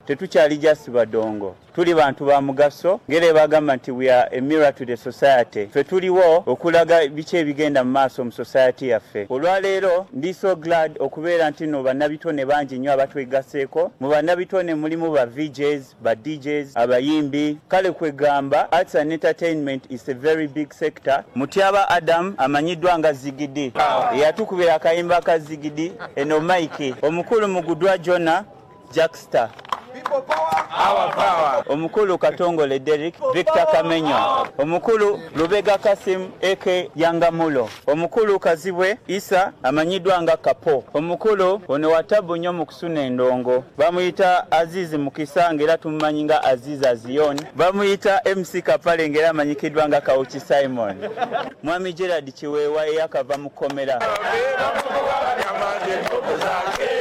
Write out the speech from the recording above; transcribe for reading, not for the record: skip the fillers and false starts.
tetukyali just badongo, tuli bantu ba mugaso ngere bagamba nti we are a mirror to the society. Fe tuliwo okulaga biki ebigenda mu maaso mu society yaffe. Olwaleero ndi so glad okubeera nti no bannabitone bangi nnyo abatwegaseeko. Mu bannabitone mulimu ba VJs, ba DJs, abayimbi. Kale kwegamba arts and entertainment is a very big sector. Mutyaba Adam amanyiddwa nga Zigidi, eyatukubira akayimba ka Zigidi, eno Mike, omukulu Mugudwa Jona Jackster, People power, our power. omukulu Katongole Derek, Victor Kamenyo, omukulu Lubega Kasim Eke Yangamulo, omukulu Kazibwe Isa amanyiddwa nga Kapo, omukulu ono watabu nnyo mu kusuna endongo, bamuyita Azizi Mukisa ngera tumumanyi nga Aziz Azion, bamuyita MC Kapale ngera amanyikiddwa nga Kauchi Simon, Mwami Gerard Kiweewa eyakava mu kkomera.